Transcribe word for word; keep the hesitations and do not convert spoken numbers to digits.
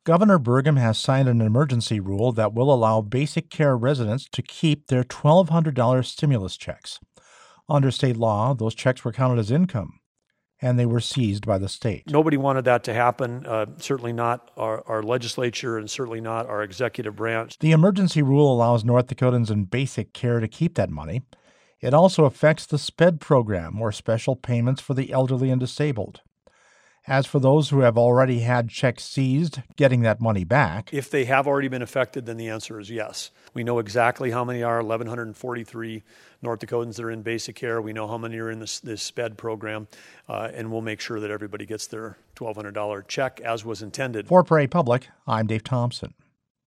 Governor Burgum has signed an emergency rule that will allow basic care residents to keep their twelve hundred dollars stimulus checks. Under state law, those checks were counted as income, and they were seized by the state. Nobody wanted that to happen, uh, certainly not our, our legislature and certainly not our executive branch. The emergency rule allows North Dakotans in basic care to keep that money. It also affects the SPED program, or special payments for the elderly and disabled. As for those who have already had checks seized, getting that money back. If they have already been affected, then the answer is yes. We know exactly how many are, eleven forty-three North Dakotans that are in basic care. We know how many are in this, this SPED program, uh, and we'll make sure that everybody gets their twelve hundred dollars check as was intended. For Prairie Public, I'm Dave Thompson.